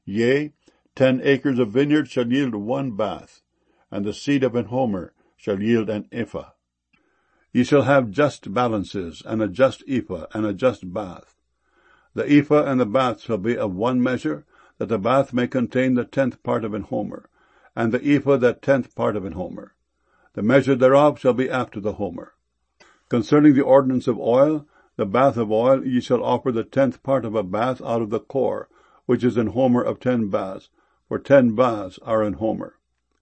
Yea, 10 acres of vineyard shall yield 1 bath, and the seed of an homer shall yield an ephah. Ye shall have just balances, and a just ephah, and a just bath. The ephah and the bath shall be of 1 measure, that the bath may contain the 10th part of an homer, and the ephah the 10th part of an homer. The measure thereof shall be after the homer. Concerning the ordinance of oil, the bath of oil, ye shall offer the 10th part of a bath out of the core, which is an homer of 10 baths, for 10 baths are an homer.